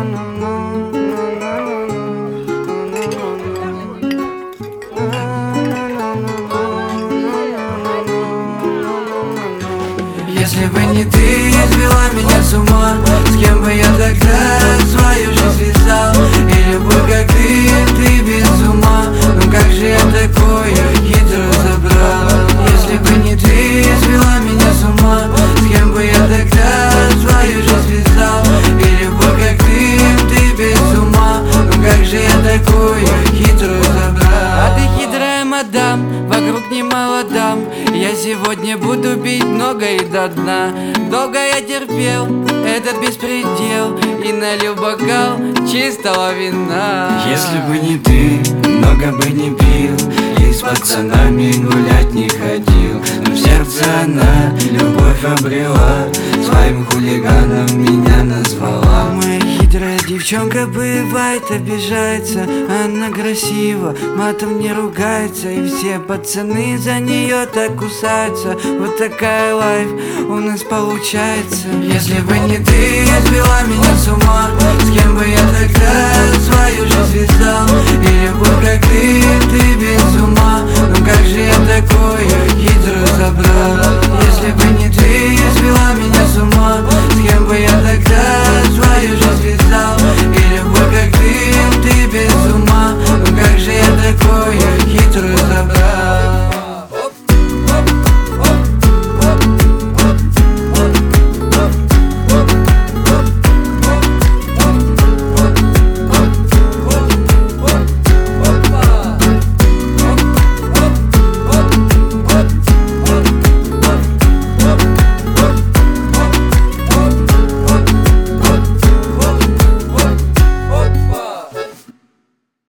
Если бы не ты, свела меня с ума, с кем бы я тогда свою жизнь связал? И любовь, как ты без ума, ну как же я такое хитро забрал? Если бы не ты, свела меня с ума, с кем бы я тогда свою жизнь связал? И любовь, как ты без ума, ну как же я такое хитро забрал? А ты хитрая мадам, вокруг немало дам. Я сегодня буду пить много и до дна. Долго я терпел этот беспредел и налил бокал чистого вина. Если бы не ты, много бы не пил и с пацанами гулять не ходил. Но в сердце она любовь обрела, своим хулиганом меня назвала. Моя хитрая девчонка бывает обижается, она красива, матом не ругается, и все пацаны за нее так кусаются. Вот такая лайф у нас получается. Если бы не ты, свела меня с ума, с кем бы я тогда свою жизнь связал? И любовь, как ты без ума, ну как же я такое хитро забрал? Если бы не ты, свела меня с ума, с кем бы я тогда